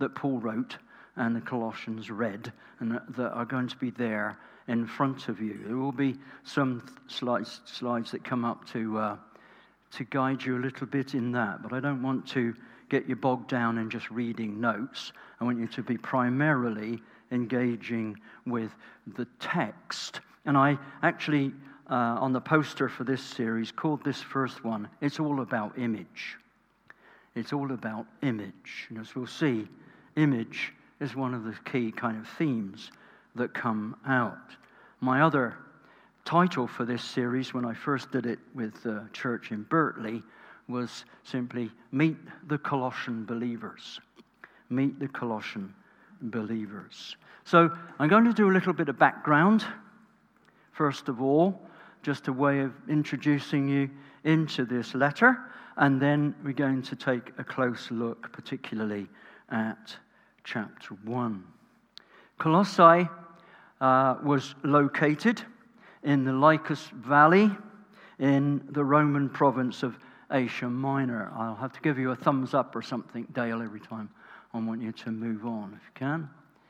that Paul wrote and the Colossians read, and that are going to be there in front of you. There will be some slides that come up to guide you a little bit in that, but I don't want to get you bogged down in just reading notes. I want you to be primarily engaging with the text. And I actually, on the poster for this series, called this first one, It's All About Image. It's all about image. And as we'll see, image is one of the key kind of themes that come out. My other title for this series, when I first did it with the church in Berkeley, was simply Meet the Colossian Believers. Meet the Colossian Believers. So I'm going to do a little bit of background, first of all, just a way of introducing you into this letter, and then we're going to take a close look, particularly at chapter 1. Colossae was located in the Lycus Valley in the Roman province of Asia Minor. I'll have to give you a thumbs up or something, Dale, every time I want you to move on, if you can.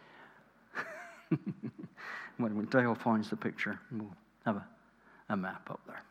When Dale finds the picture, we'll have a map up there.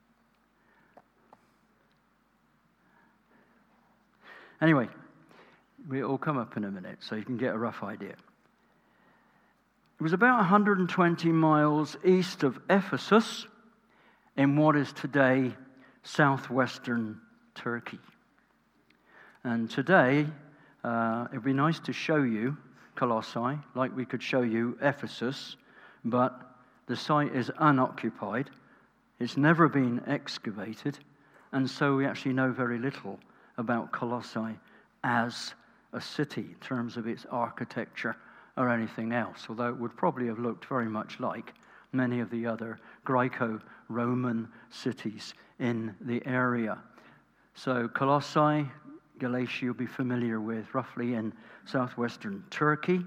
Anyway, it'll come up in a minute, so you can get a rough idea. It was about 120 miles east of Ephesus in what is today southwestern Turkey. And today, it'd be nice to show you Colossae, like we could show you Ephesus, but the site is unoccupied. It's never been excavated, and so we actually know very little about Colossae as a city in terms of its architecture or anything else, although it would probably have looked very much like many of the other Greco-Roman cities in the area. So Colossae, Galatia, you'll be familiar with, roughly in southwestern Turkey.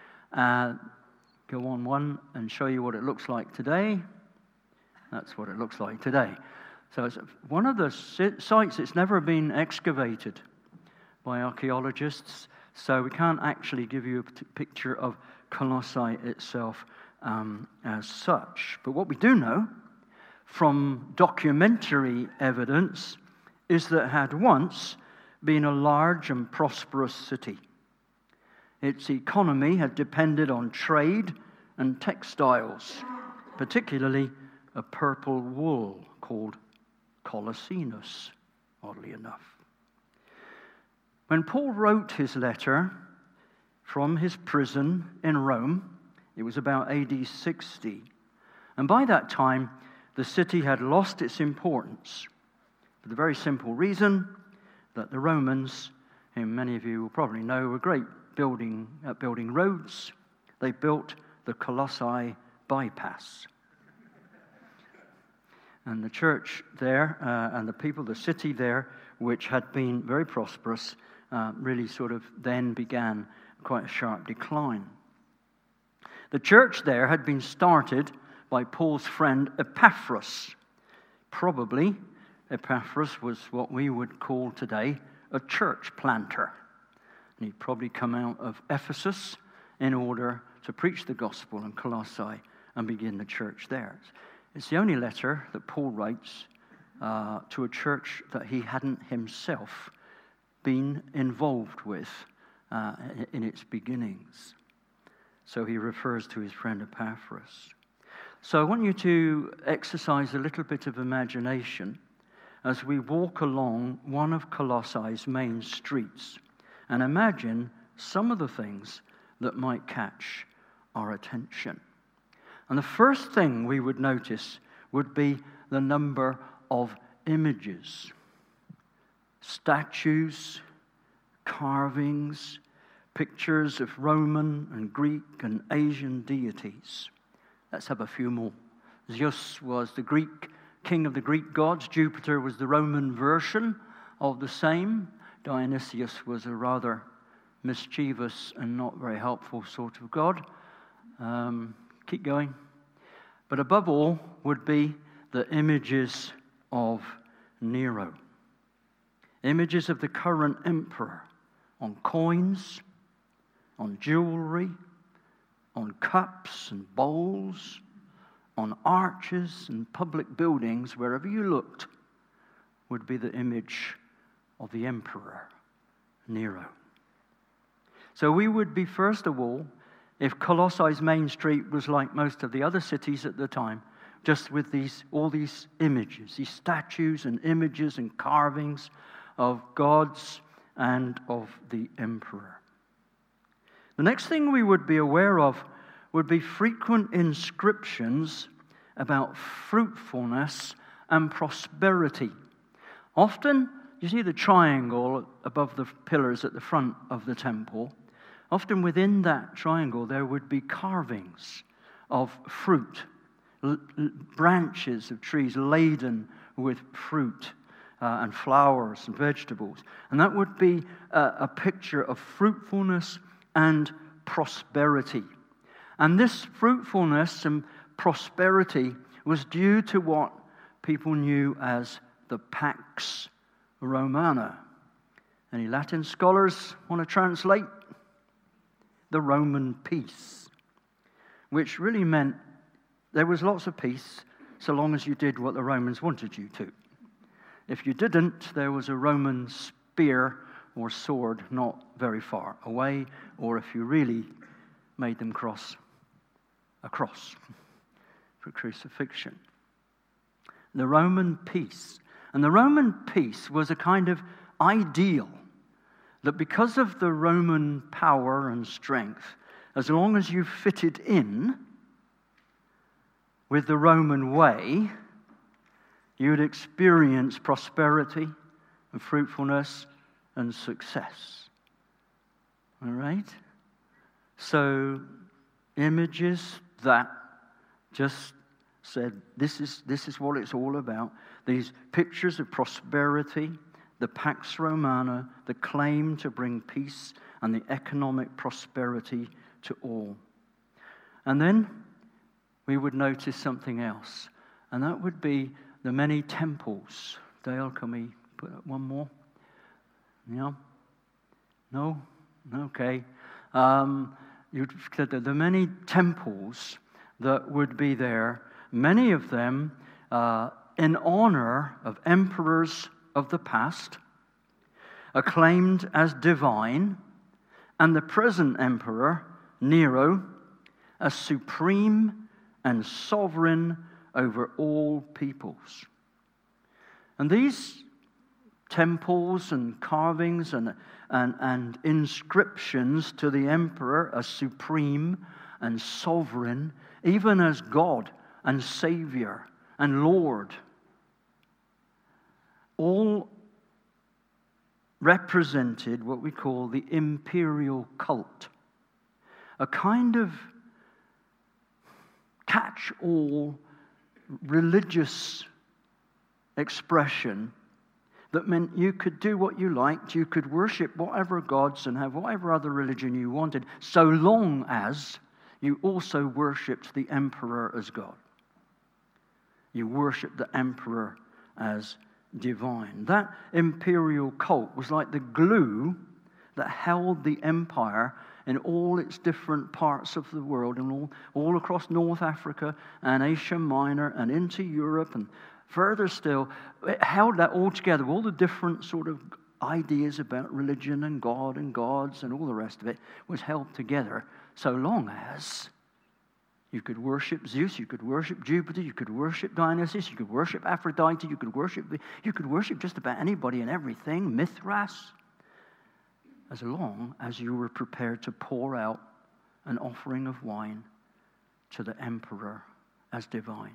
Go on one and show you what it looks like today. That's what it looks like today. So it's one of the sites that's never been excavated by archaeologists, so we can't actually give you a picture of Colossae itself as such. But what we do know from documentary evidence is that it had once been a large and prosperous city. Its economy had depended on trade and textiles, particularly a purple wool called collycinus, oddly enough. When Paul wrote his letter from his prison in Rome, it was about AD 60, and by that time the city had lost its importance for the very simple reason that the Romans, whom many of you will probably know, were great at building roads. They built the Colossae bypass. And the church there and the people, the city there, which had been very prosperous, really sort of then began quite a sharp decline. The church there had been started by Paul's friend Epaphras. Probably Epaphras was what we would call today a church planter. And he'd probably come out of Ephesus in order to preach the gospel in Colossae and begin the church there. It's the only letter that Paul writes to a church that he hadn't himself been involved with in its beginnings. So he refers to his friend Epaphras. So I want you to exercise a little bit of imagination as we walk along one of Colossai's main streets and imagine some of the things that might catch our attention. And the first thing we would notice would be the number of images, statues, carvings, pictures of Roman and Greek and Asian deities. Let's have a few more. Zeus was the Greek king of the Greek gods. Jupiter was the Roman version of the same. Dionysius was a rather mischievous and not very helpful sort of god. Keep going. But above all would be the images of Nero. Images of the current emperor on coins, on jewelry, on cups and bowls, on arches and public buildings, wherever you looked, would be the image of the emperor, Nero. So we would be, first of all, if Colossae's main street was like most of the other cities at the time, just with all these images, these statues and images and carvings of gods and of the emperor. The next thing we would be aware of would be frequent inscriptions about fruitfulness and prosperity. Often, you see the triangle above the pillars at the front of the temple. Often within that triangle there would be carvings of fruit, branches of trees laden with fruit and flowers and vegetables. And that would be a picture of fruitfulness and prosperity. And this fruitfulness and prosperity was due to what people knew as the Pax Romana. Any Latin scholars want to translate? The Roman peace, which really meant there was lots of peace so long as you did what the Romans wanted you to. If you didn't, there was a Roman spear or sword not very far away, or if you really made them cross a cross for crucifixion. The Roman peace. And the Roman peace was a kind of ideal that because of the Roman power and strength, as long as you fitted in with the Roman way, you would experience prosperity and fruitfulness and success. All right? So, images that just said, this is what it's all about. These pictures of prosperity, the Pax Romana, the claim to bring peace and the economic prosperity to all. And then we would notice something else, and that would be the many temples. Dale, can we put up one more? Yeah? No? Okay. You'd said that the many temples that would be there, many of them in honor of emperors of the past, acclaimed as divine, and the present emperor, Nero, as supreme and sovereign over all peoples. And these temples and carvings and inscriptions to the emperor as supreme and sovereign, even as God and Savior and Lord, all represented what we call the imperial cult, a kind of catch-all religious expression that meant you could do what you liked, you could worship whatever gods and have whatever other religion you wanted, so long as you also worshipped the emperor as God. You worshipped the emperor as divine. That imperial cult was like the glue that held the empire in all its different parts of the world and all across North Africa and Asia Minor and into Europe and further still. It held that all together, all the different sort of ideas about religion and God and gods and all the rest of it was held together so long as you could worship Zeus, you could worship Jupiter, you could worship Dionysus, you could worship Aphrodite, you could worship just about anybody and everything, Mithras, as long as you were prepared to pour out an offering of wine to the emperor as divine.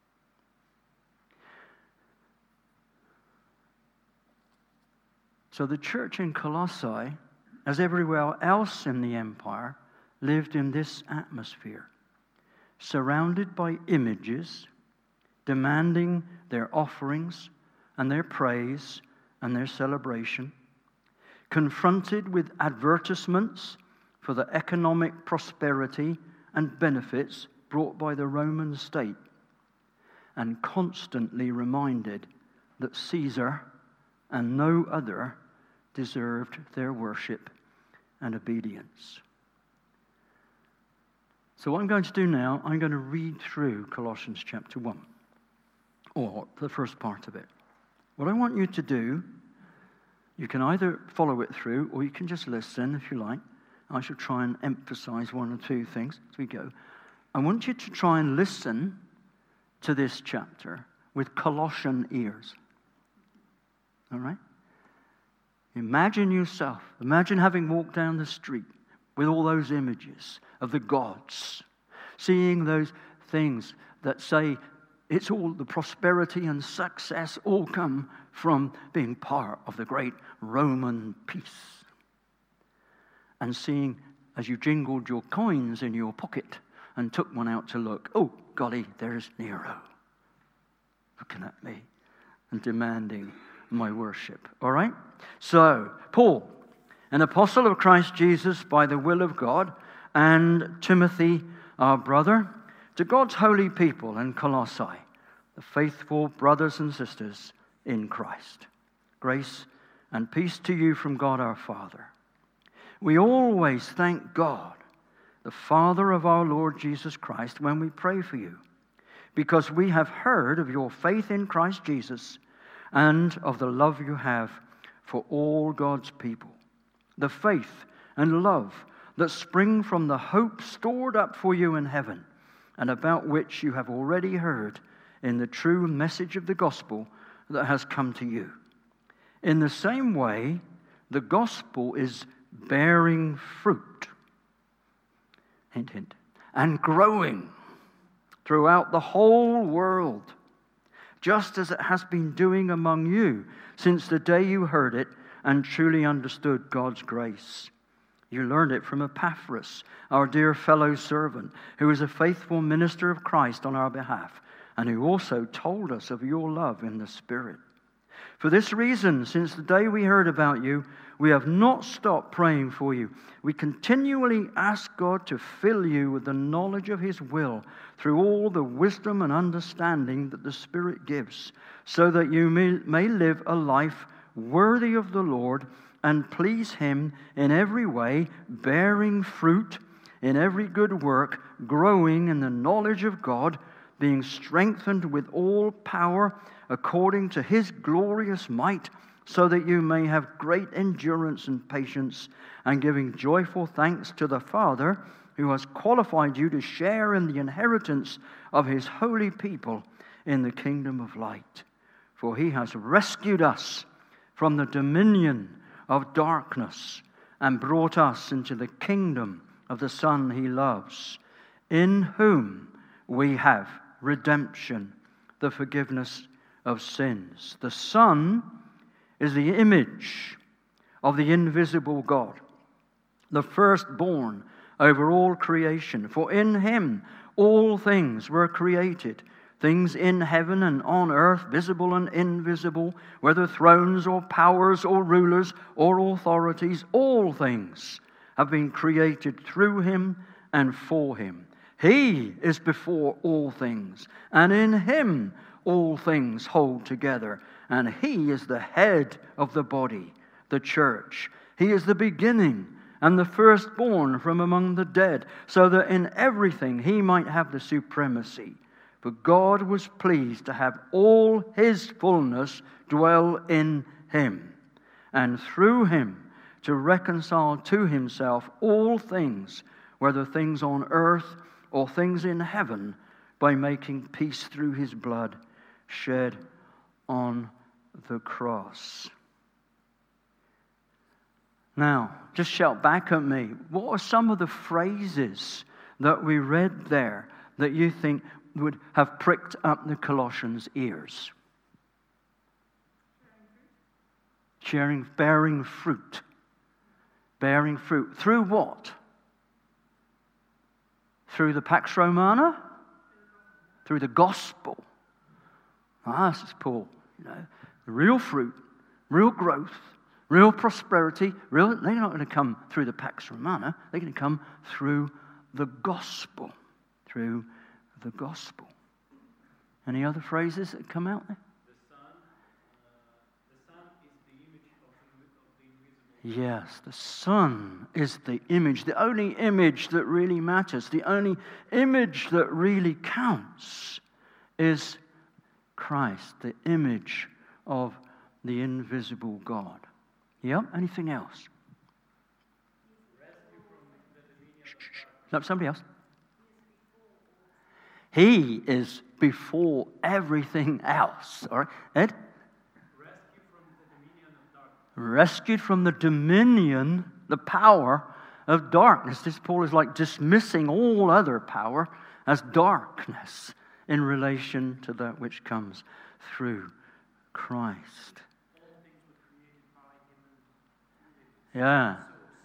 So the church in Colossae, as everywhere else in the empire, lived in this atmosphere, surrounded by images, demanding their offerings and their praise and their celebration, confronted with advertisements for the economic prosperity and benefits brought by the Roman state, and constantly reminded that Caesar and no other deserved their worship and obedience. So what I'm going to do now, I'm going to read through Colossians chapter 1, or the first part of it. What I want you to do, you can either follow it through, or you can just listen if you like. I shall try and emphasize one or two things as we go. I want you to try and listen to this chapter with Colossian ears. All right? Imagine having walked down the street with all those images of the gods, seeing those things that say it's all the prosperity and success all come from being part of the great Roman peace. And seeing as you jingled your coins in your pocket and took one out to look, oh, golly, there's Nero looking at me and demanding my worship. All right? So, Paul, an apostle of Christ Jesus by the will of God, and Timothy, our brother, to God's holy people in Colossae, the faithful brothers and sisters in Christ. Grace and peace to you from God our Father. We always thank God, the Father of our Lord Jesus Christ, when we pray for you, because we have heard of your faith in Christ Jesus and of the love you have for all God's people, the faith and love that spring from the hope stored up for you in heaven, and about which you have already heard in the true message of the gospel that has come to you. In the same way, the gospel is bearing fruit, hint, hint, and growing throughout the whole world, just as it has been doing among you since the day you heard it and truly understood God's grace. You learned it from Epaphras, our dear fellow servant, who is a faithful minister of Christ on our behalf, and who also told us of your love in the Spirit. For this reason, since the day we heard about you, we have not stopped praying for you. We continually ask God to fill you with the knowledge of His will through all the wisdom and understanding that the Spirit gives, so that you may live a life worthy of the Lord and please Him in every way, bearing fruit in every good work, growing in the knowledge of God, being strengthened with all power according to His glorious might, so that you may have great endurance and patience, and giving joyful thanks to the Father, who has qualified you to share in the inheritance of His holy people in the kingdom of light. For He has rescued us from the dominion of darkness and brought us into the kingdom of the Son He loves, in whom we have redemption, the forgiveness of sins. The Son is the image of the invisible God, the firstborn over all creation. For in Him all things were created, things in heaven and on earth, visible and invisible, whether thrones or powers or rulers or authorities. All things have been created through Him and for Him. He is before all things, and in Him all things hold together. And He is the head of the body, the church. He is the beginning and the firstborn from among the dead, so that in everything He might have the supremacy. For God was pleased to have all His fullness dwell in Him, and through Him to reconcile to Himself all things, whether things on earth or things in heaven, by making peace through His blood shed on the cross. Now, just shout back at me. What are some of the phrases that we read there that you think would have pricked up the Colossians' ears? Bearing fruit. Bearing fruit. Through what? Through the Pax Romana? Through the gospel. This is Paul. Real fruit, real growth, real prosperity. They're not going to come through the Pax Romana. They're going to come through the gospel. Through the gospel. Any other phrases that come out there? The Son is the image of the invisible Yes, the Son is the image, the only image that really matters, the only image that really counts is Christ, the image of the invisible God. Yep, anything else? No, somebody else. He is before everything else. All right, Ed? Rescued from the dominion, the power of darkness. This Paul is like dismissing all other power as darkness in relation to that which comes through Christ. Yeah.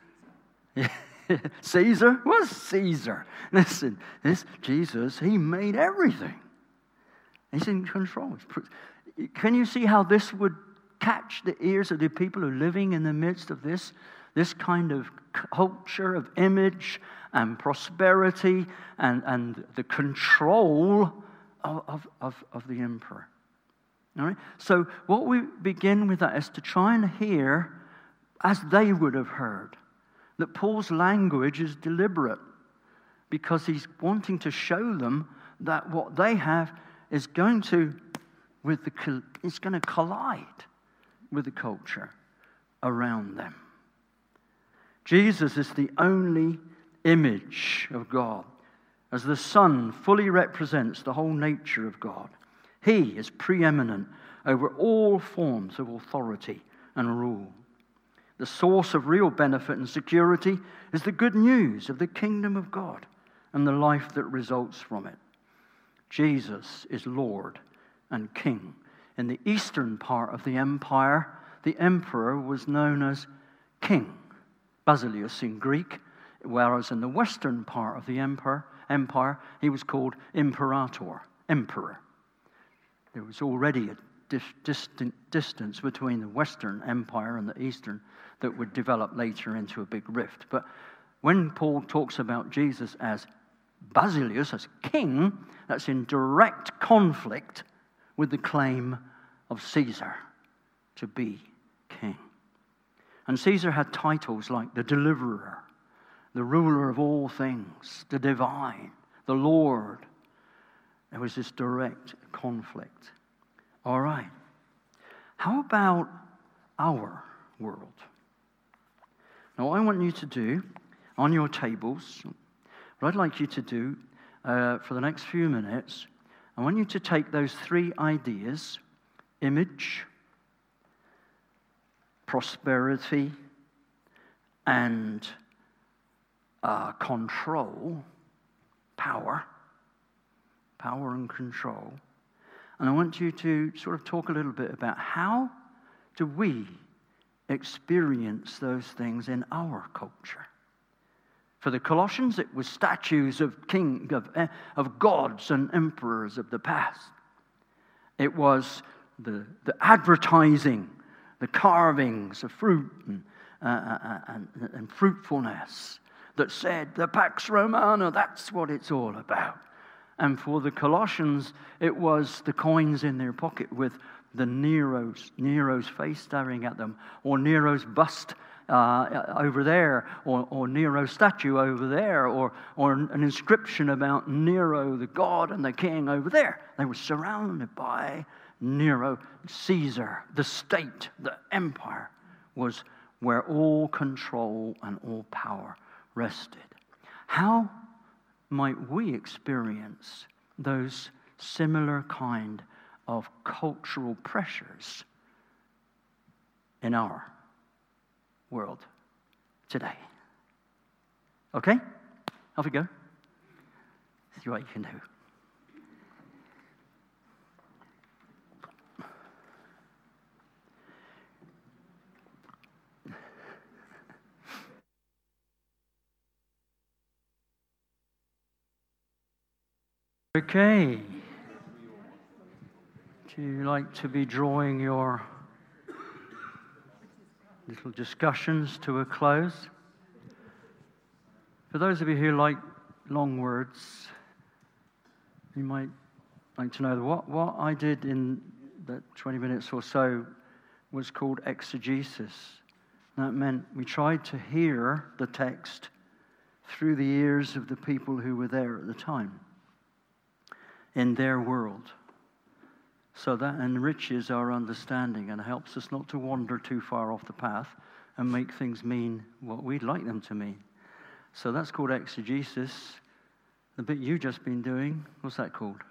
Caesar? What's Caesar? Listen, this Jesus, he made everything. He's in control. Can you see how this would catch the ears of the people who are living in the midst of this kind of culture of image and prosperity and the control of the emperor? All right? So what we begin with that is to try and hear, as they would have heard, that Paul's language is deliberate because he's wanting to show them that what they have is going to collide with the culture around them. Jesus is the only image of God. As the Son fully represents the whole nature of God, he is preeminent over all forms of authority and rule. The source of real benefit and security is the good news of the kingdom of God and the life that results from it. Jesus is Lord and King. In the eastern part of the empire, the emperor was known as King, Basileus in Greek, whereas in the western part of the empire, he was called Imperator, Emperor. There was already a distant distance between the Western Empire and the Eastern that would develop later into a big rift. But when Paul talks about Jesus as Basileus, as king, that's in direct conflict with the claim of Caesar to be king. And Caesar had titles like the deliverer, the ruler of all things, the divine, the Lord. There was this direct conflict. All right. How about our world? Now, what I want you to do on your tables, what I'd like you to do for the next few minutes, I want you to take those three ideas: image, prosperity, and control, power and control. And I want you to sort of talk a little bit about how do we experience those things in our culture. For the Colossians, it was statues of of gods and emperors of the past. It was the advertising, the carvings of fruit and fruitfulness that said, the Pax Romana, that's what it's all about. And for the Colossians, it was the coins in their pocket with the Nero's face staring at them, or Nero's bust over there, or Nero's statue over there, or an inscription about Nero, the god and the king over there. They were surrounded by Nero, Caesar, the state, the empire was where all control and all power rested. How might we experience those similar kind of cultural pressures in our world today? Okay? Off we go. See what you can do. Okay. Do you like to be drawing your little discussions to a close? For those of you who like long words, you might like to know that what I did in that 20 minutes or so was called exegesis. That meant we tried to hear the text through the ears of the people who were there at the time, in their world. So that enriches our understanding and helps us not to wander too far off the path and make things mean what we'd like them to mean. So that's called exegesis. The bit you've just been doing, what's that called?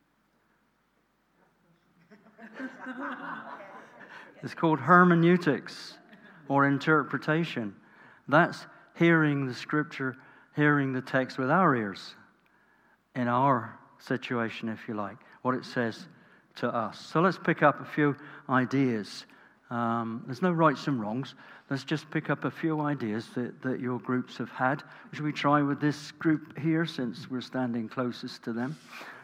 It's called hermeneutics, or interpretation. That's hearing the scripture, hearing the text with our ears, in our situation, if you like, what it says to us. So let's pick up a few ideas. There's no rights and wrongs. Let's just pick up a few ideas that your groups have had. Should we try with this group here, since we're standing closest to them?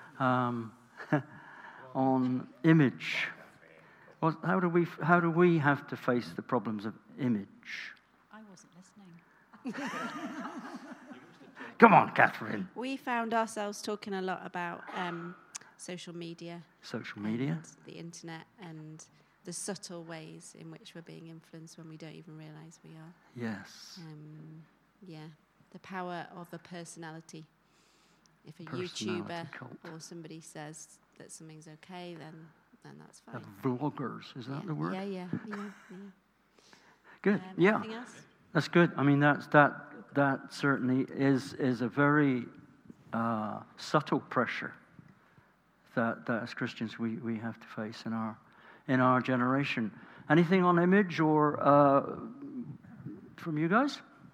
On image. How do we have to face the problems of image? I wasn't listening. Come on, Catherine. We found ourselves talking a lot about social media. Social media. And the internet and the subtle ways in which we're being influenced when we don't even realise we are. Yes. The power of a personality. If a Personality YouTuber cult. or somebody says that something's okay, then that's fine. Vloggers, is that the word? Yeah. Good. Yeah. Anything else? That's good. I mean, that certainly is a very subtle pressure that as Christians we have to face in our generation. Anything on image or from you guys?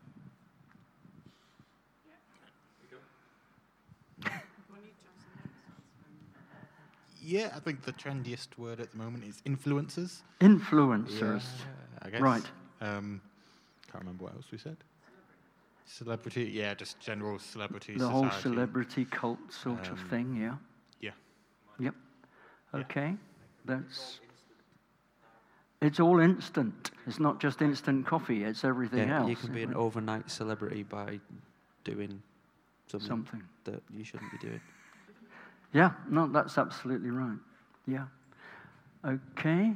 Yeah, I think the trendiest word at the moment is influencers. Influencers. Yeah, I guess. Right. Can't remember what else we said. Celebrity, yeah, just general celebrity The society. whole celebrity cult sort of thing, yeah. Yeah. Yep. Okay. It's all instant. It's not just instant coffee, it's everything else. You can be an overnight celebrity by doing something that you shouldn't be doing. Yeah, no, that's absolutely right. Yeah. Okay.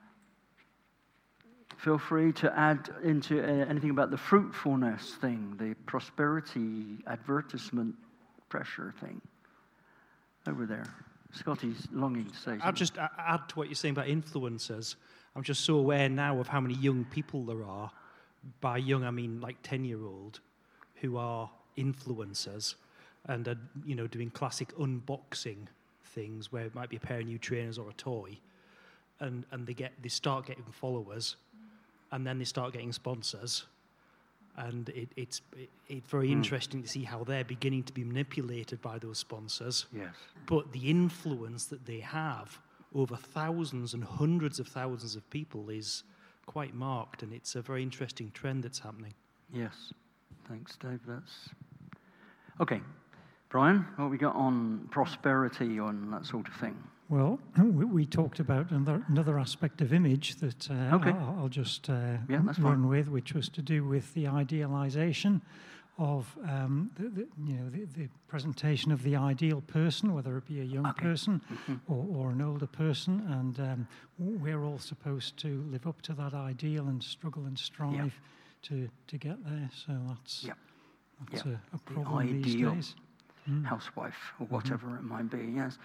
Feel free to add into anything about the fruitfulness thing, the prosperity advertisement pressure thing. Over there. Scotty's longing to say something. I'll just add to what you're saying about influencers. I'm just so aware now of how many young people there are. By young, I mean like 10-year-old, who are influencers and are, doing classic unboxing things where it might be a pair of new trainers or a toy, and they start getting followers, and then they start getting sponsors, and it's very interesting to see how they're beginning to be manipulated by those sponsors. Yes. But the influence that they have over thousands and hundreds of thousands of people is quite marked, and it's a very interesting trend that's happening. Yes. Thanks, Dave. That's okay. Brian, what have we got on prosperity and that sort of thing? Well, we talked about another aspect of image that I'll just run with, which was to do with the idealization of the presentation of the ideal person, whether it be a young person or an older person, and we're all supposed to live up to that ideal and struggle and strive to get there. So that's a problem these days. Housewife or whatever it might be, yes.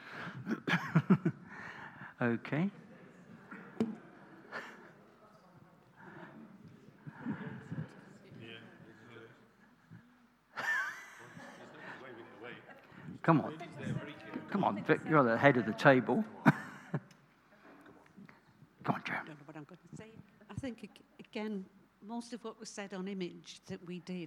Okay. Come on, Vic, you're the head of the table. Come on, Joe. I don't know what I'm going to say. I think, again, most of what was said on image that we did,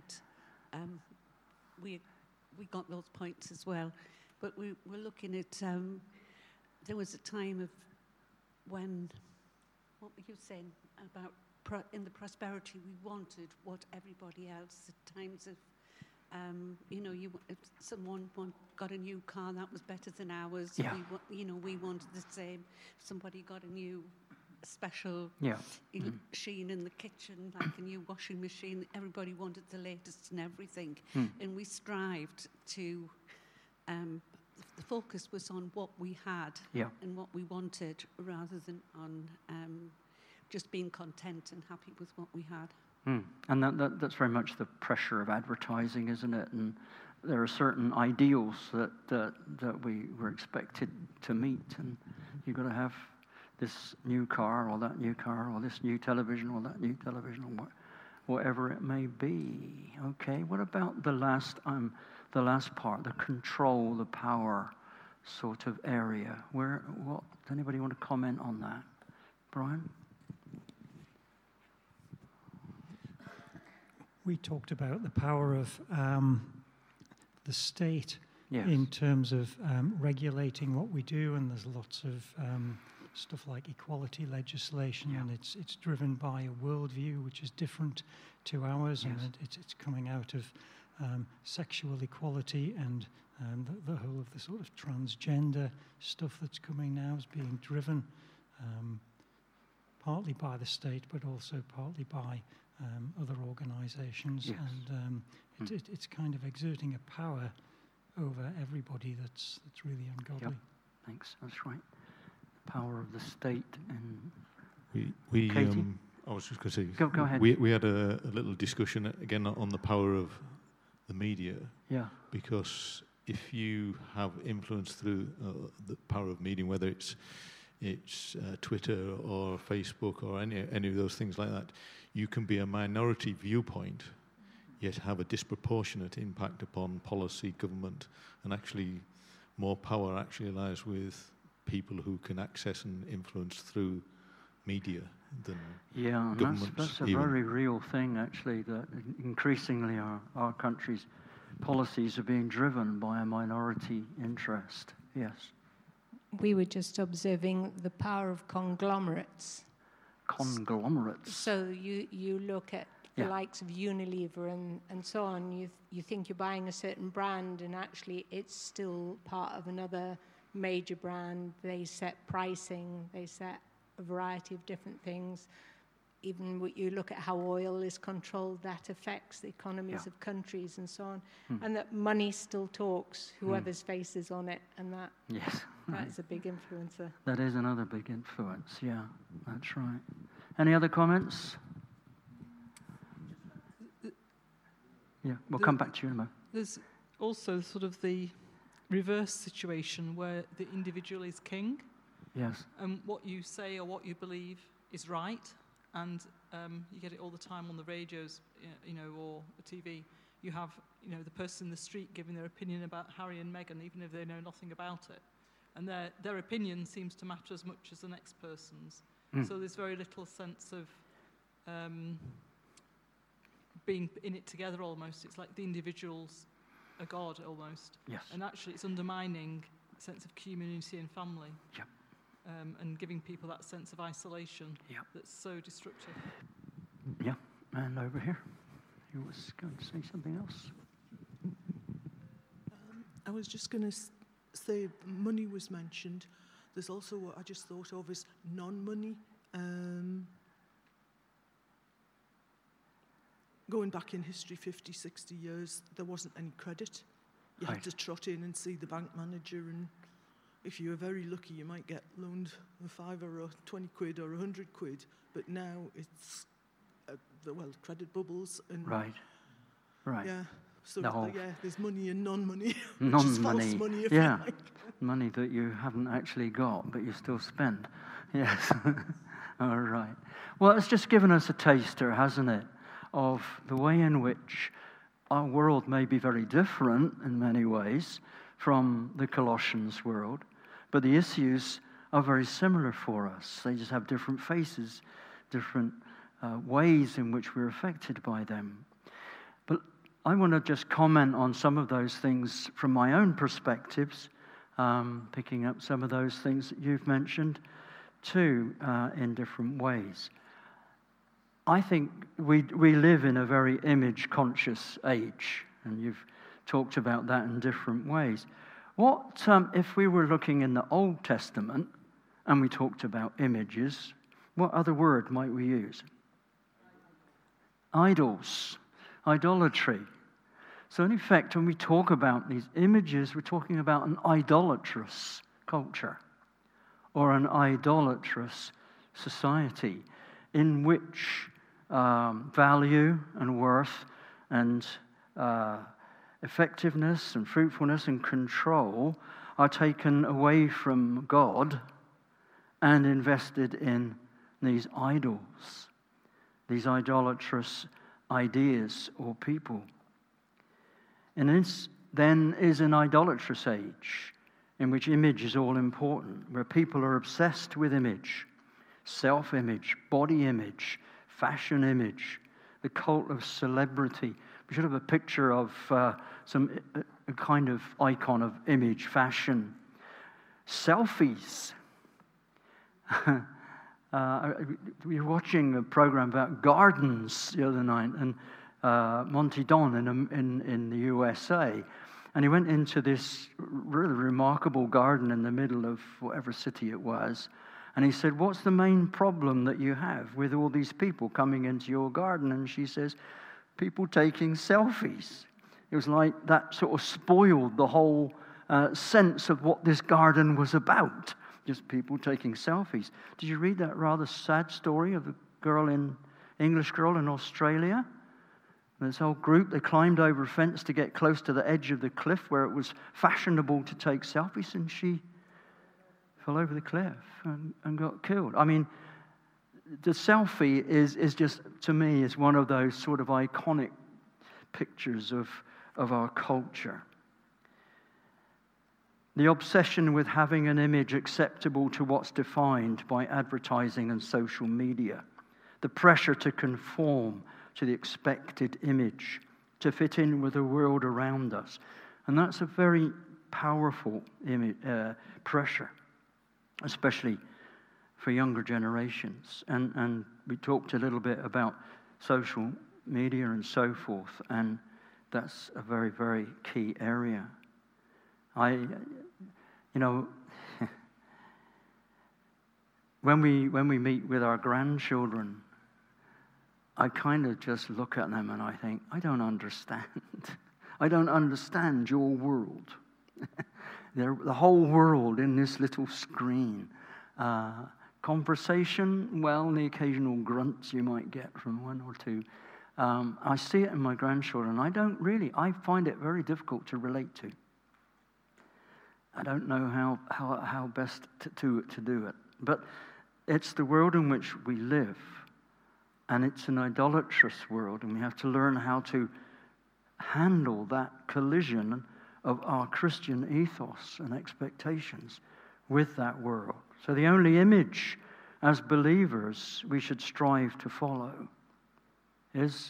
we got those points as well. But we were looking at, there was a time of when, what were you saying about in the prosperity, we wanted what everybody else at times of, if someone got a new car, that was better than ours. Yeah. We wanted the same. If somebody got a new special machine in the kitchen, like a new washing machine, everybody wanted the latest and everything. And we strived to, the focus was on what we had and what we wanted, rather than on just being content and happy with what we had. And that's very much the pressure of advertising, isn't it? And there are certain ideals that we were expected to meet, and you've got to have this new car or that new car or this new television or that new television or whatever it may be. Okay, what about the last part, the control, the power sort of area? What? Does anybody want to comment on that? Brian? We talked about the power of the state Yes. in terms of regulating what we do, and there's lots of stuff like equality legislation, and it's driven by a worldview which is different to ours, and it's coming out of sexual equality, and the whole of the sort of transgender stuff that's coming now is being driven partly by the state, but also partly by other organisations, and it's kind of exerting a power over everybody that's really ungodly. Yep. Thanks. That's right. The power of the state. And we Katie? I was just going to say. Go ahead. We had a little discussion again on the power of the media. Yeah. Because if you have influence through the power of media, whether it's Twitter or Facebook or any of those things like that, you can be a minority viewpoint, yet have a disproportionate impact upon policy, government, and actually more power actually lies with people who can access and influence through media than governments. That's a very real thing, actually, that increasingly our country's policies are being driven by a minority interest. Yes. We were just observing the power of conglomerates. Conglomerates. So you look at the likes of Unilever and so on, you think you're buying a certain brand, and actually it's still part of another major brand. They set pricing, they set a variety of different things. Even when you look at how oil is controlled, that affects the economies of countries and so on. And that money still talks, whoever's face is on it, and that's a big influencer. That is another big influence, yeah, that's right. Any other comments? Yeah, we'll come back to you in a moment. There's also sort of the reverse situation where the individual is king. Yes. And what you say or what you believe is right. And you get it all the time on the radios, or the TV. You have, the person in the street giving their opinion about Harry and Meghan, even if they know nothing about it. And their opinion seems to matter as much as the next person's. So there's very little sense of being in it together almost. It's like the individual's a god almost. Yes. And actually it's undermining a sense of community and family. Yep. And giving people that sense of isolation that's so destructive. Yeah, and over here, you was going to say something else? I was just going to say money was mentioned. There's also what I just thought of as non-money. Going back in history 50, 60 years, there wasn't any credit. You had to trot in and see the bank manager, and if you were very lucky, you might get loaned a £5 or 20 quid or 100 quid. But now it's, credit bubbles. And right. Yeah. So, there's money and non-money. Non-money. False money, if you like. Money that you haven't actually got, but you still spend. Yes. All right. Well, it's just given us a taster, hasn't it, of the way in which our world may be very different in many ways from the Colossians world, but the issues are very similar for us. They just have different faces, different ways in which we're affected by them. But I want to just comment on some of those things from my own perspectives, picking up some of those things that you've mentioned too, in different ways. I think we live in a very image-conscious age, and you've talked about that in different ways. What if we were looking in the Old Testament and we talked about images, what other word might we use? Idols, idolatry. So in effect, when we talk about these images, we're talking about an idolatrous culture or an idolatrous society in which value and worth and effectiveness and fruitfulness and control are taken away from God and invested in these idols, these idolatrous ideas or people. And this then is an idolatrous age in which image is all important, where people are obsessed with image, self-image, body image, fashion image, the cult of celebrity. We should have a picture of a kind of icon of image, fashion. Selfies. We were watching a program about gardens the other night, and Monty Don in the USA, and he went into this really remarkable garden in the middle of whatever city it was, and he said, "What's the main problem that you have with all these people coming into your garden?" And she says, "People taking selfies." It was like that sort of spoiled the whole sense of what this garden was about. Just people taking selfies. Did you read that rather sad story of the English girl in Australia? This whole group, they climbed over a fence to get close to the edge of the cliff where it was fashionable to take selfies, and she fell over the cliff and got killed. I mean, the selfie is just, to me, is one of those sort of iconic pictures of our culture. The obsession with having an image acceptable to what's defined by advertising and social media. The pressure to conform to the expected image, to fit in with the world around us. And that's a very powerful pressure, especially for younger generations. And we talked a little bit about social media and so forth, and that's a very, very key area. When we meet with our grandchildren, I kind of just look at them and I think, I don't understand. I don't understand your world. The whole world in this little screen. Conversation, well, the occasional grunts you might get from one or two. I see it in my grandchildren. I find it very difficult to relate to. I don't know how best to do it. But it's the world in which we live. And it's an idolatrous world, and we have to learn how to handle that collision of our Christian ethos and expectations with that world. So the only image as believers we should strive to follow is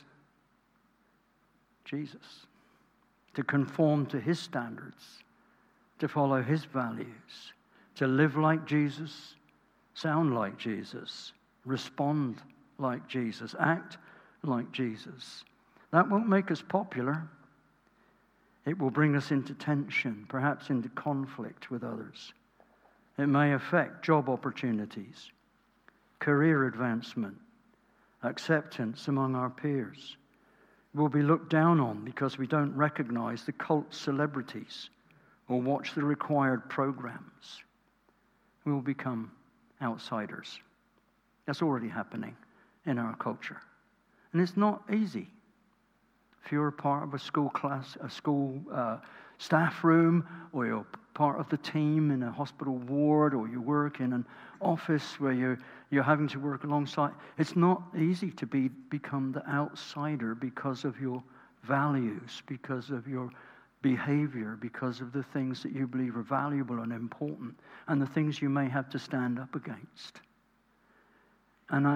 Jesus, to conform to his standards, to follow his values, to live like Jesus, sound like Jesus, respond like Jesus, act like Jesus. That won't make us popular. It will bring us into tension, perhaps into conflict with others. It may affect job opportunities, career advancement, acceptance among our peers. We'll be looked down on because we don't recognize the cult celebrities or watch the required programs. We will become outsiders. That's already happening in our culture. And it's not easy. If you're a part of a school class, a school staff room, or you're part of the team in a hospital ward, or you work in an office where you're having to work alongside, it's not easy to become the outsider because of your values, because of your behavior, because of the things that you believe are valuable and important, and the things you may have to stand up against. And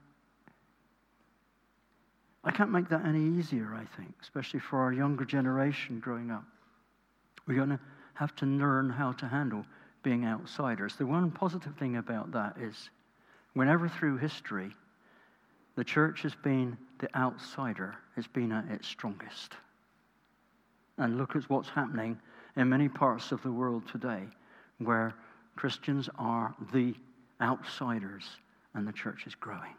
I can't make that any easier, I think, especially for our younger generation growing up. We're going to have to learn how to handle being outsiders. The one positive thing about that is, whenever through history the church has been the outsider, it's been at its strongest. And look at what's happening in many parts of the world today, where Christians are the outsiders and the church is growing.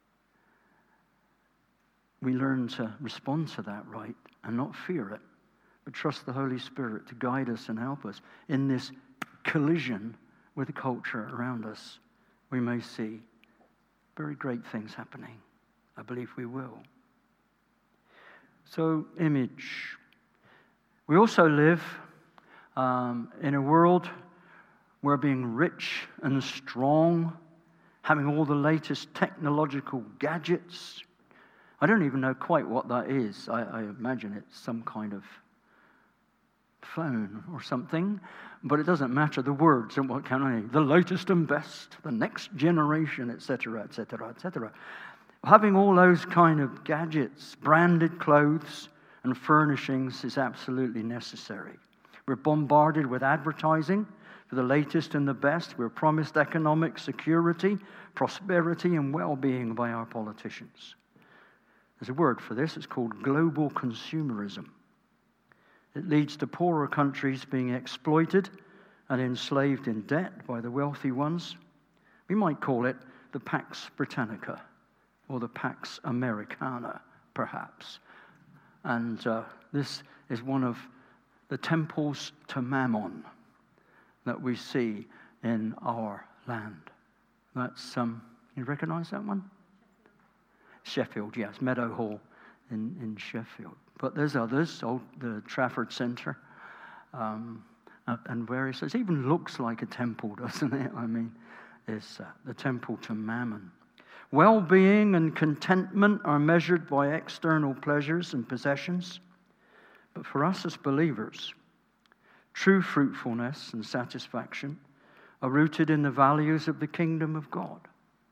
We learn to respond to that right and not fear it, but trust the Holy Spirit to guide us and help us in this collision with the culture around us. We may see very great things happening I believe we will. So, image. We also live in a world where being rich and strong, having all the latest technological gadgets, I don't even know quite what that is. I imagine it's some kind of phone or something, but it doesn't matter. The words and what can I? The latest and best, the next generation, etc., etc., etc. Having all those kind of gadgets, branded clothes and furnishings is absolutely necessary. We're bombarded with advertising for the latest and the best. We're promised economic security, prosperity, and well-being by our politicians. There's a word for this. It's called global consumerism. It leads to poorer countries being exploited and enslaved in debt by the wealthy ones. We might call it the Pax Britannica or the Pax Americana, perhaps. And this is one of the temples to Mammon that we see in our land. That's, you recognize that one? Sheffield, yes, Meadowhall in Sheffield. But there's others, the Trafford Centre, and various. It even looks like a temple, doesn't it? I mean, it's the temple to Mammon. Well-being and contentment are measured by external pleasures and possessions. But for us as believers, true fruitfulness and satisfaction are rooted in the values of the kingdom of God.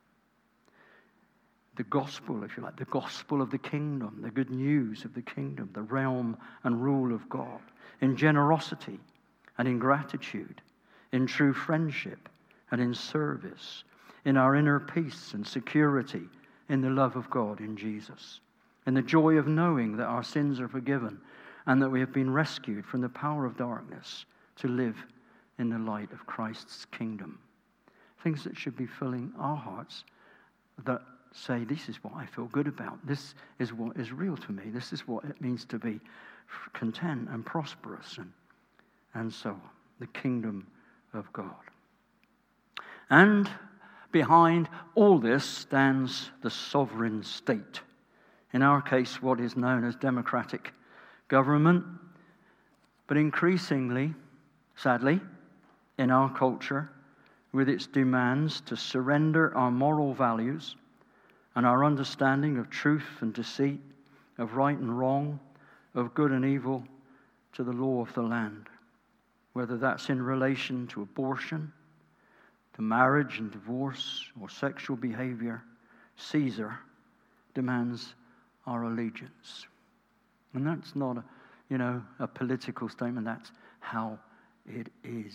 The gospel, if you like, the gospel of the kingdom, the good news of the kingdom, the realm and rule of God, in generosity and in gratitude, in true friendship and in service, in our inner peace and security, in the love of God in Jesus, in the joy of knowing that our sins are forgiven and that we have been rescued from the power of darkness to live in the light of Christ's kingdom. Things that should be filling our hearts that say, this is what I feel good about. This is what is real to me. This is what it means to be content and prosperous and so on. The kingdom of God. And behind all this stands the sovereign state. In our case, what is known as democratic government. But increasingly, sadly, in our culture, with its demands to surrender our moral values and our understanding of truth and deceit, of right and wrong, of good and evil, to the law of the land, whether that's in relation to abortion, to marriage and divorce, or sexual behavior, Caesar demands our allegiance. And that's not a political statement, that's how it is.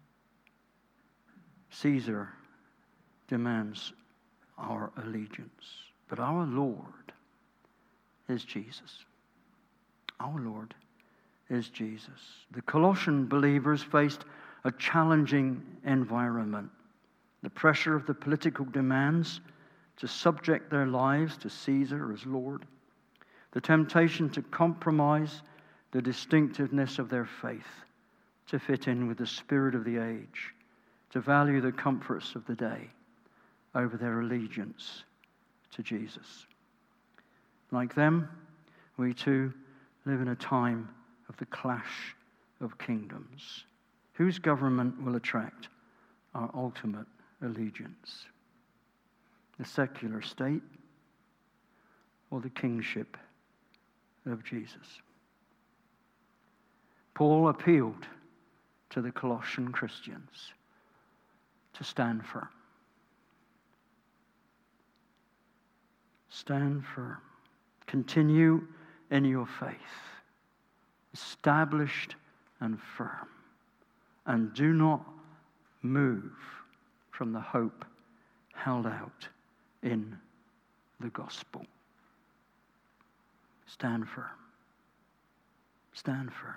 Caesar demands our allegiance. But our Lord is Jesus. Our Lord is Jesus. The Colossian believers faced a challenging environment. The pressure of the political demands to subject their lives to Caesar as Lord. The temptation to compromise the distinctiveness of their faith, to fit in with the spirit of the age, to value the comforts of the day over their allegiance to Jesus. Like them, we too live in a time of the clash of kingdoms. Whose government will attract our ultimate allegiance? The secular state or the kingship of Jesus? Paul appealed to the Colossian Christians to stand firm. Stand firm. Continue in your faith, established and firm, and do not move from the hope held out in the gospel. Stand firm. Stand firm.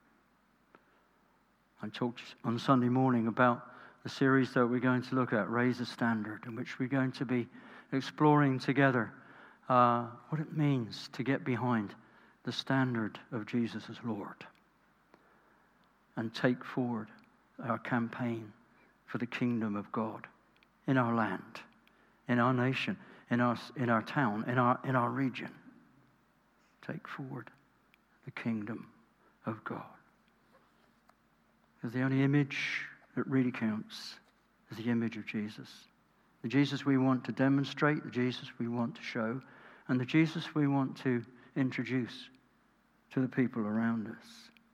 I talked on Sunday morning about the series that we're going to look at, Raise the Standard, in which we're going to be exploring together what it means to get behind the standard of Jesus as Lord and take forward our campaign for the kingdom of God in our land, in our nation, in our town, in our region. Take forward the kingdom of God. Because the only image that really counts is the image of Jesus. The Jesus we want to demonstrate, the Jesus we want to show, and the Jesus we want to introduce to the people around us.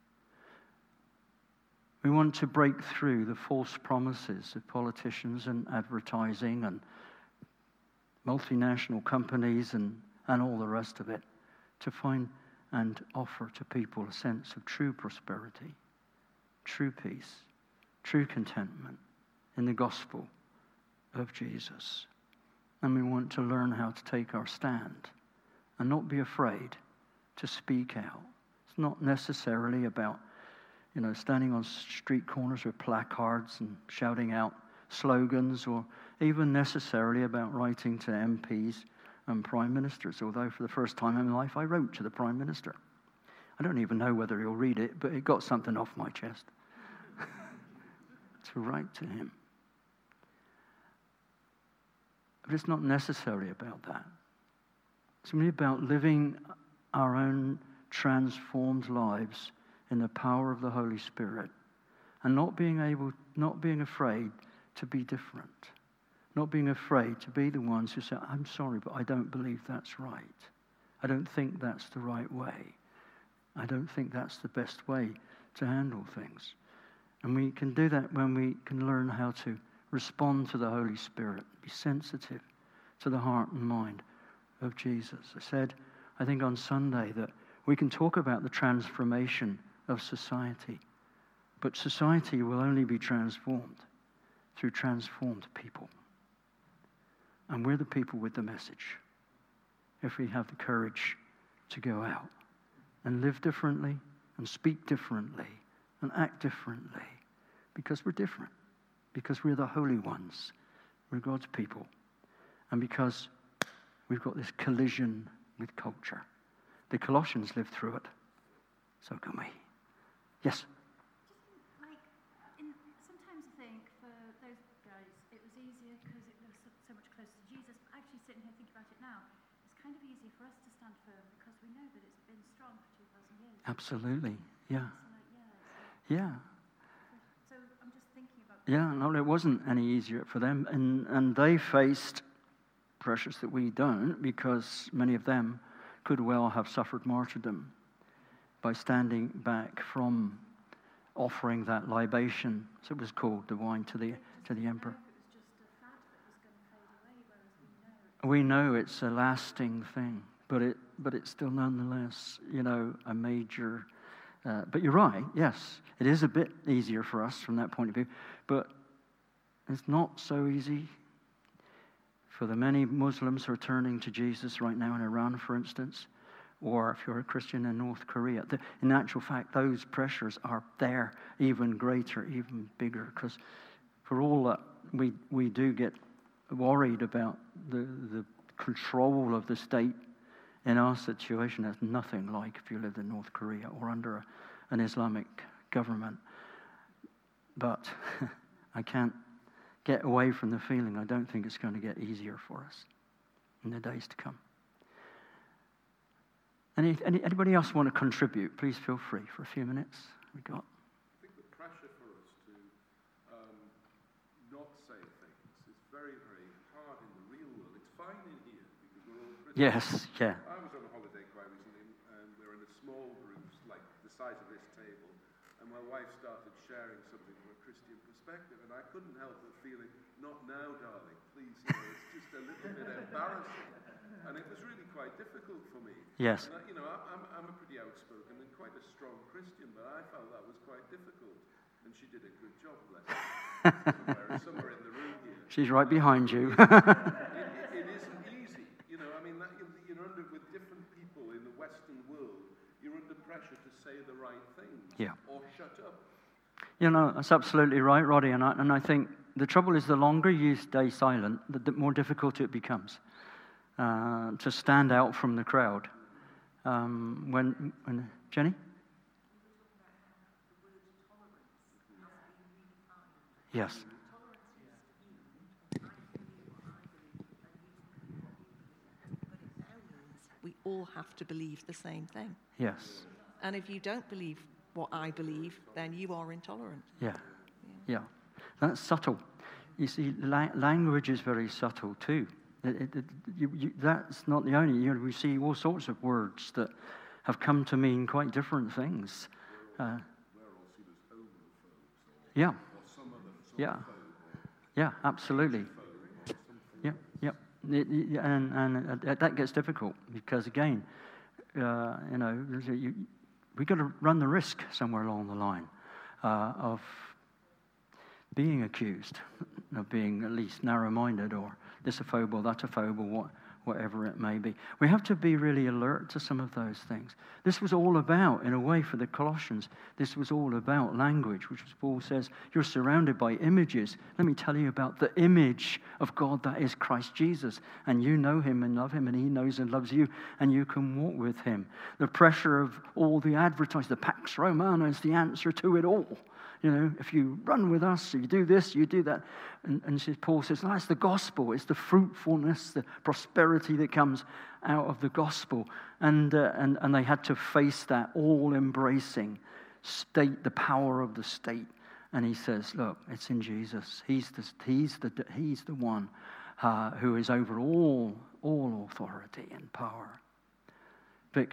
We want to break through the false promises of politicians and advertising and multinational companies and all the rest of it, to find and offer to people a sense of true prosperity, true peace, true contentment in the gospel of Jesus. And we want to learn how to take our stand and not be afraid to speak out. It's not necessarily about, standing on street corners with placards and shouting out slogans, or even necessarily about writing to MPs and prime ministers, although for the first time in my life I wrote to the prime minister. I don't even know whether he'll read it, but it got something off my chest to write to him. But it's not necessarily about that. It's really about living our own transformed lives in the power of the Holy Spirit, and not being afraid to be different, not being afraid to be the ones who say, I'm sorry, but I don't believe that's right. I don't think that's the right way. I don't think that's the best way to handle things. And we can do that when we can learn how to respond to the Holy Spirit, be sensitive to the heart and mind of Jesus. I said, I think on Sunday, that we can talk about the transformation of society, but society will only be transformed through transformed people. And we're the people with the message, if we have the courage to go out and live differently and speak differently and act differently, because we're different, because we're the holy ones, we're God's people, and because we've got this collision with culture. The Colossians lived through it, so can we. Yes? Sometimes I think for those guys it was easier because it was so much closer to Jesus, but actually sitting here thinking about it now, it's kind of easier for us to stand firm because we know that it's been strong for 2,000 years. Absolutely, yeah. Yeah. So I'm just thinking about... Yeah, no, it wasn't any easier for them, and they faced pressures that we don't, because many of them could well have suffered martyrdom by standing back from offering that libation, so it was called, the wine to the emperor. We know it's a lasting thing, but it's still nonetheless, a major. But you're right. Yes, it is a bit easier for us from that point of view, but it's not so easy for the many Muslims who are turning to Jesus right now in Iran, for instance, or if you're a Christian in North Korea. In actual fact, those pressures are there, even greater, even bigger, because for all that we do get worried about the control of the state in our situation, that's nothing like if you lived in North Korea or under an Islamic government. But I can't get away from the feeling I don't think it's going to get easier for us in the days to come. Anybody else want to contribute? Please feel free for a few minutes. We got. I think the pressure for us to not say things is very, very hard in the real world. It's fine in here because we're all Christians. Yes, yeah. I was on a holiday quite recently, and we were in a small groups like the size of this table, and my wife started sharing something from a Christian perspective, and I couldn't help but feeling, not now, darling, please, it's just a little bit embarrassing. And it was really quite difficult for me. Yes. And I'm a pretty outspoken and quite a strong Christian, but I felt that was quite difficult. And she did a good job, bless her. somewhere in the room here. She's right behind you. It isn't easy. You're under with different people in the Western world. You're under pressure to say the right things. Yeah. Or shut up. That's absolutely right, Roddy. And I think the trouble is the longer you stay silent, the more difficult it becomes. To stand out from the crowd. When Jenny? Yes. all have to believe the same thing. Yes. And if you don't believe what I believe, then you are intolerant. Yeah. That's subtle. You see, language is very subtle too. That's not the only. We see all sorts of words that have come to mean quite different things. Yeah, absolutely. Yeah. And that gets difficult because again, we got to run the risk somewhere along the line of being accused of being at least narrow-minded or thisophobe or thatophobe or whatever it may be. We have to be really alert to some of those things. This was all about, in a way, for the Colossians, this was all about language, which Paul says, you're surrounded by images. Let me tell you about the image of God that is Christ Jesus. And you know him and love him, and he knows and loves you, and you can walk with him. The pressure of all the advertising, the Pax Romana is the answer to it all. If you run with us, you do this, you do that. And Paul says, that's the gospel. It's the fruitfulness, the prosperity that comes out of the gospel. And they had to face that all-embracing state, the power of the state. And he says, look, it's in Jesus. He's the one who is over all authority and power. Vic?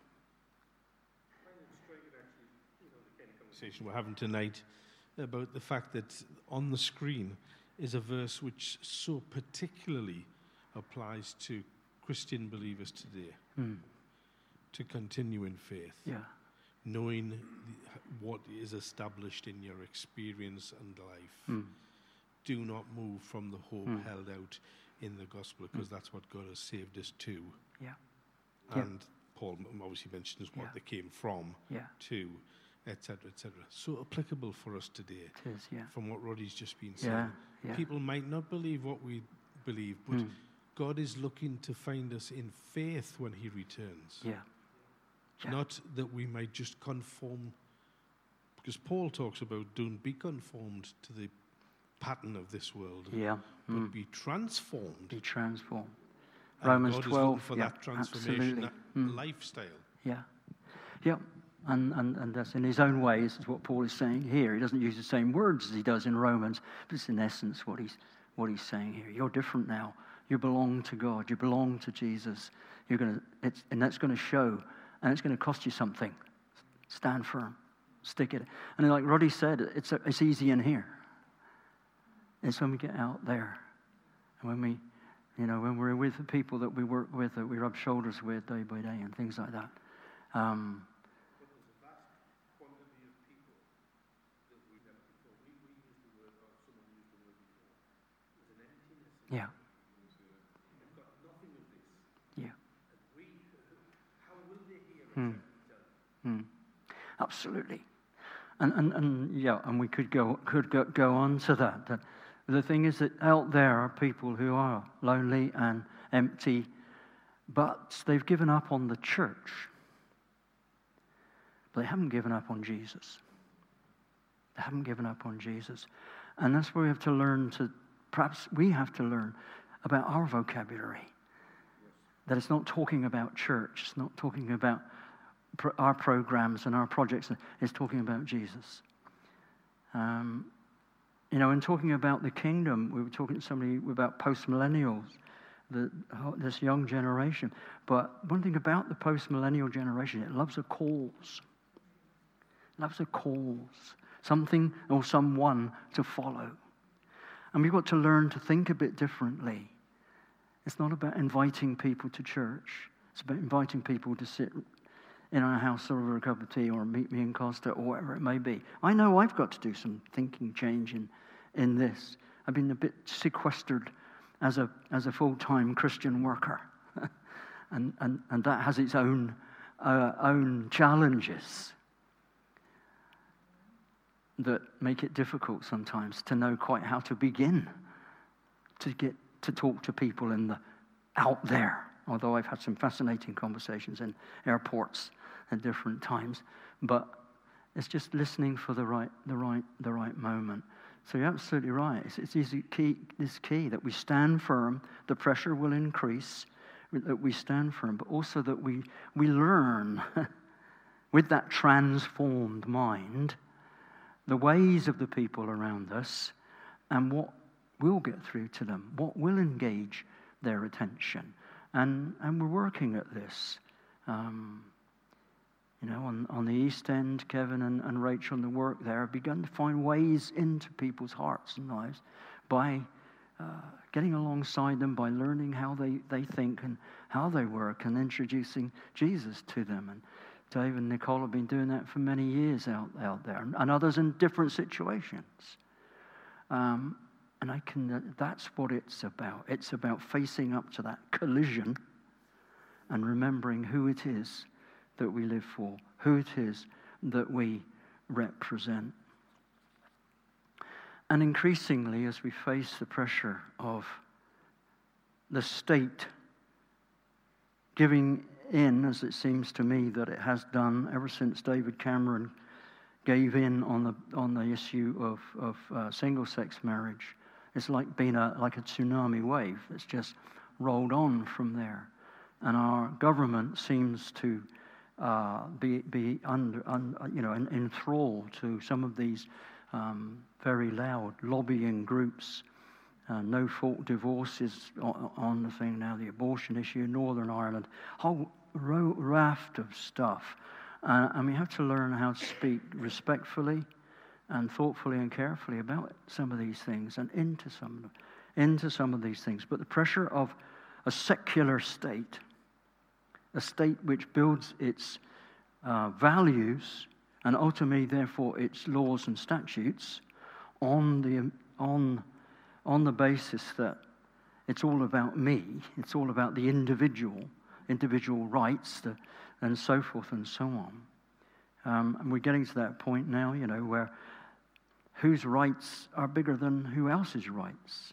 Conversation we're having tonight about the fact that on the screen is a verse which so particularly applies to Christian believers today. To continue in faith, knowing what is established in your experience and life. Do not move from the hope held out in the gospel, because that's what God has saved us to. And Paul obviously mentions what they came from, to, etc., etc. So applicable for us today. It is, from what Roddy's just been saying. People might not believe what we believe, but God is looking to find us in faith when he returns. Not that we might just conform, because Paul talks about don't be conformed to the pattern of this world, but be transformed. Be transformed. And Romans God 12 is for that transformation, that lifestyle. And that's in his own ways, is what Paul is saying here. He doesn't use the same words as he does in Romans, but it's in essence what he's saying here. You're different now. You belong to God. You belong to Jesus. And that's going to show, and it's going to cost you something. Stand firm. Stick it. And like Roddy said, it's easy in here. It's when we get out there, and when we're with the people that we work with, that we rub shoulders with day by day, and things like that. Absolutely, and we could go on to that. That the thing is that out there are people who are lonely and empty, but they've given up on the church. But they haven't given up on Jesus. They haven't given up on Jesus, and that's where we have to learn to. Perhaps we have to learn about our vocabulary. That it's not talking about church. It's not talking about our programs and our projects. It's talking about Jesus. In talking about the kingdom, we were talking to somebody about post-millennials, this young generation. But one thing about the post-millennial generation, it loves a cause. It loves a cause. Something or someone to follow. And we've got to learn to think a bit differently. It's not about inviting people to church. It's about inviting people to sit in our house over a cup of tea or meet me in Costa or whatever it may be. I know I've got to do some thinking change in this. I've been a bit sequestered as a full-time Christian worker. and that has its own challenges that make it difficult sometimes to know quite how to begin to get to talk to people out there. Although I've had some fascinating conversations in airports at different times, but it's just listening for the right moment. So you're absolutely right. It's key that we stand firm. The pressure will increase. that we stand firm, but also that we learn with that transformed mind the ways of the people around us and what will get through to them, what will engage their attention. And we're working at this. On the East End, Kevin and Rachel and the work there have begun to find ways into people's hearts and lives by getting alongside them, by learning how they think and how they work and introducing Jesus to them. And Dave and Nicole have been doing that for many years out there, and others in different situations. That's what it's about. It's about facing up to that collision and remembering who it is that we live for, who it is that we represent. And increasingly, as we face the pressure of the state giving in, as it seems to me that it has done ever since David Cameron gave in on the issue of single-sex marriage, it's like being like a tsunami wave that's just rolled on from there. And our government seems to be enthralled to some of these very loud lobbying groups. No-fault divorce is on the thing now, the abortion issue in Northern Ireland, whole raft of stuff. And we have to learn how to speak respectfully and thoughtfully and carefully about some of these things and into some of these things. But the pressure of a secular state, a state which builds its values and ultimately, therefore, its laws and statutes on the basis that it's all about me, it's all about the individual rights, and so forth and so on. And we're getting to that point now, where whose rights are bigger than who else's rights.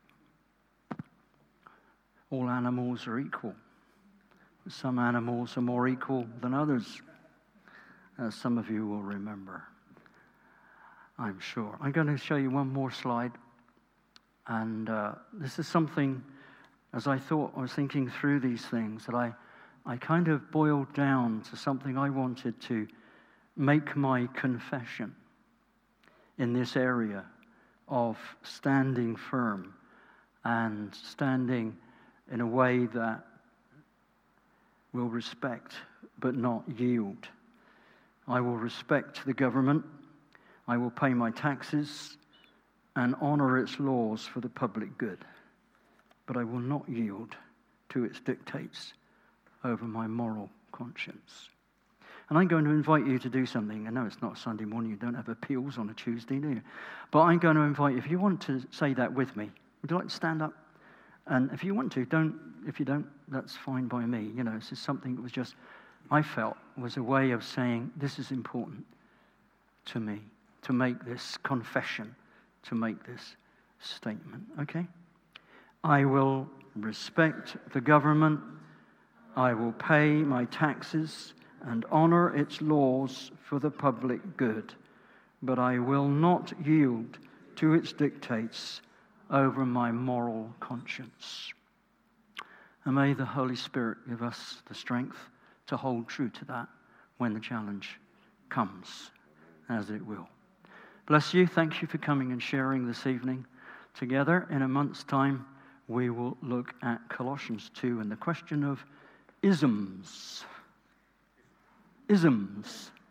All animals are equal. Some animals are more equal than others, as some of you will remember, I'm sure. I'm going to show you one more slide. And this is something, as I was thinking through these things, that I kind of boiled down to something I wanted to make my confession in this area of standing firm and standing in a way that will respect but not yield. I will respect the government. I will pay my taxes and honor its laws for the public good. But I will not yield to its dictates over my moral conscience. And I'm going to invite you to do something. I know it's not Sunday morning, you don't have appeals on a Tuesday, do you? But I'm going to invite you, if you want to say that with me, would you like to stand up? And if you want to, don't. If you don't, that's fine by me. This is something that was just, I felt, was a way of saying, this is important to me, to make this confession, to make this statement, okay? I will respect the government. I will pay my taxes and honor its laws for the public good, but I will not yield to its dictates over my moral conscience. And may the Holy Spirit give us the strength to hold true to that when the challenge comes, as it will. Bless you. Thank you for coming and sharing this evening together. In a month's time, we will look at Colossians 2 and the question of isms. Isms.